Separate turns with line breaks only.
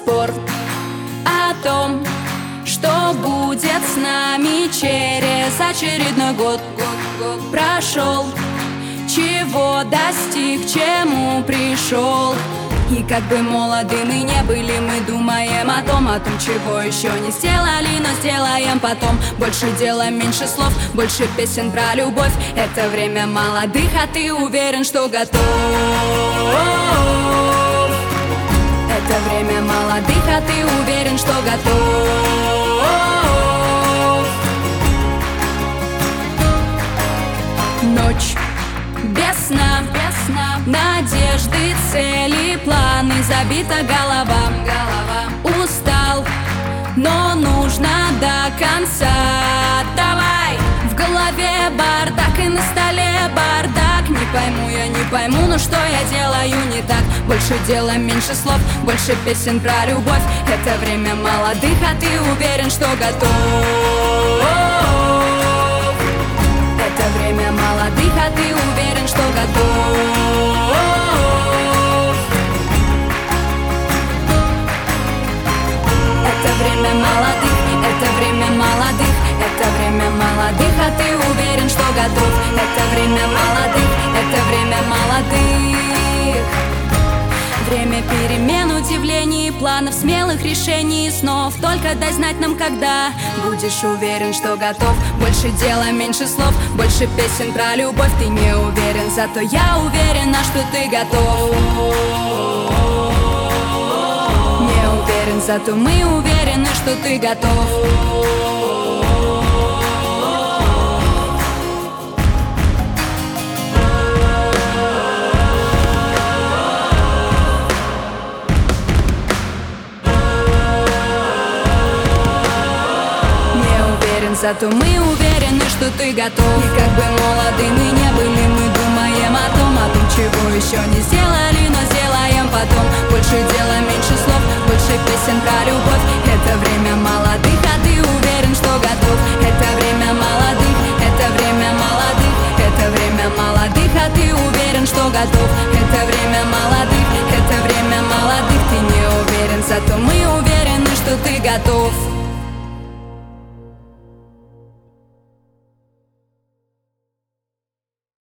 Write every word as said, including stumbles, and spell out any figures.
спор о том, что будет с нами через очередной год. Прошел, чего достиг, чему пришел. И как бы молоды мы не были, мы думаем о том, о том, чего еще не сделали, но сделаем потом. Больше дела, меньше слов, больше песен про любовь. Это время молодых, а ты уверен, что готов. Это время молодых, а ты уверен, что готов. Ночь без сна, без сна, надежды, цели, планы, забита голова, голова. Устал, но нужно до конца. Давай! В голове бардак и на столе бардак. Не пойму я, не пойму, но что я делаю не так. Больше дела, меньше слов, больше песен про любовь. Это время молодых, а ты уверен, что готов. Это время молодых, а ты уверен, что готов. Это время молодых, это время молодых, это время молодых, а ты уверен, что готов. Это время молодых, это время молодых. Время перемен, удивлений, планов, смелых решений, снов. Только дай знать нам, когда будешь уверен, что готов. Больше дела, меньше слов, больше песен про любовь. Ты не уверен, зато я уверена, что ты готов. Не уверен, зато мы уверены, что ты готов. Зато мы уверены, что ты готов. И как бы молоды мы не были, мы думаем о том, о том, чего еще не сделали, но сделаем потом. Больше дела, меньше слов, больше песен про любовь. Это время молодых, а ты уверен, что готов. Это время молодых, это время молодых, это время молодых, а ты уверен, что готов. Это время молодых, это время молодых. Ты не уверен, зато мы уверены, что ты готов.